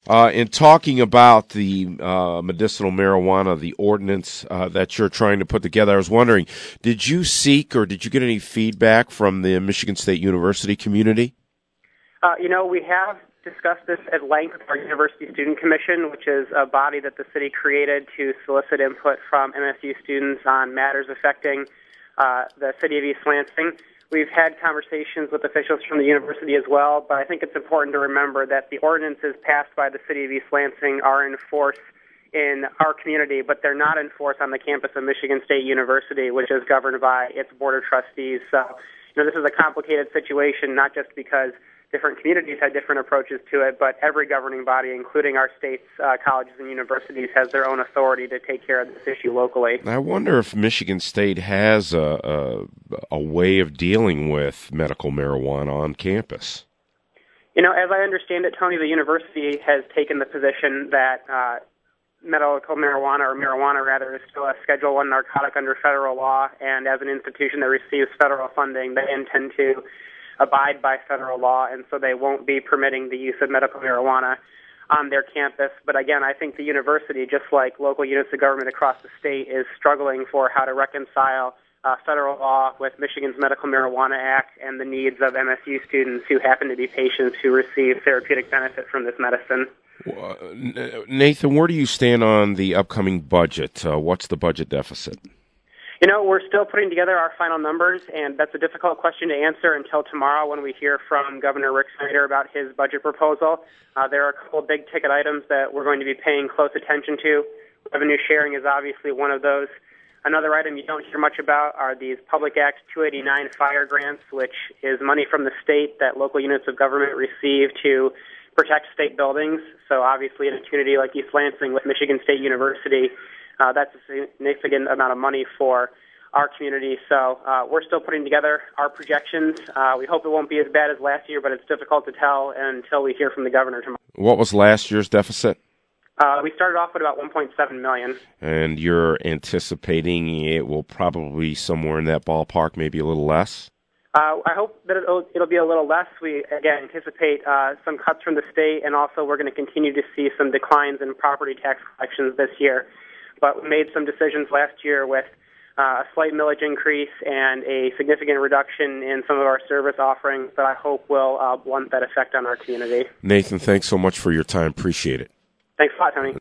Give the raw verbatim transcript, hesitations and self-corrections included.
Uh, in talking about the uh, medicinal marijuana, the ordinance uh, that you're trying to put together, I was wondering, did you seek or did you get any feedback from the Michigan State University community? Uh, you know, we have discussed this at length with our University Student Commission, which is a body that the city created to solicit input from M S U students on matters affecting uh, the city of East Lansing. We've had conversations with officials from the university as well, but I think it's important to remember that the ordinances passed by the city of East Lansing are in force in our community, but they're not in force on the campus of Michigan State University, which is governed by its board of trustees. So, you know, this is a complicated situation, not just because different communities had different approaches to it, but every governing body, including our state's uh, colleges and universities, has their own authority to take care of this issue locally. I wonder if Michigan State has a, a, a way of dealing with medical marijuana on campus. You know, as I understand it, Tony, the university has taken the position that uh, medical marijuana, or marijuana rather, is still a Schedule One narcotic under federal law, and as an institution that receives federal funding, they intend to abide by federal law, and so they won't be permitting the use of medical marijuana on their campus. But again, I think the university, just like local units of government across the state, is struggling for how to reconcile uh, federal law with Michigan's Medical Marijuana Act and the needs of M S U students who happen to be patients who receive therapeutic benefit from this medicine. Nathan, where do you stand on the upcoming budget? Uh, what's the budget deficit? You know, we're still putting together our final numbers, and that's a difficult question to answer until tomorrow when we hear from Governor Rick Snyder about his budget proposal. Uh, there are a couple of big-ticket items that we're going to be paying close attention to. Revenue sharing is obviously one of those. Another item you don't hear much about are these Public Act two eighty-nine fire grants, which is money from the state that local units of government receive to protect state buildings. So obviously in a community like East Lansing with Michigan State University, Uh, that's a significant amount of money for our community. So uh, we're still putting together our projections. Uh, we hope it won't be as bad as last year, but it's difficult to tell until we hear from the governor tomorrow. What was last year's deficit? Uh, we started off with about one point seven million dollars. And you're anticipating it will probably be somewhere in that ballpark, maybe a little less? Uh, I hope that it'll, it'll be a little less. We, again, anticipate uh, some cuts from the state, and also we're going to continue to see some declines in property tax collections this year. But we made some decisions last year with uh, a slight millage increase and a significant reduction in some of our service offerings that I hope will uh, blunt that effect on our community. Nathan, thanks so much for your time. Appreciate it. Thanks a lot, Tony.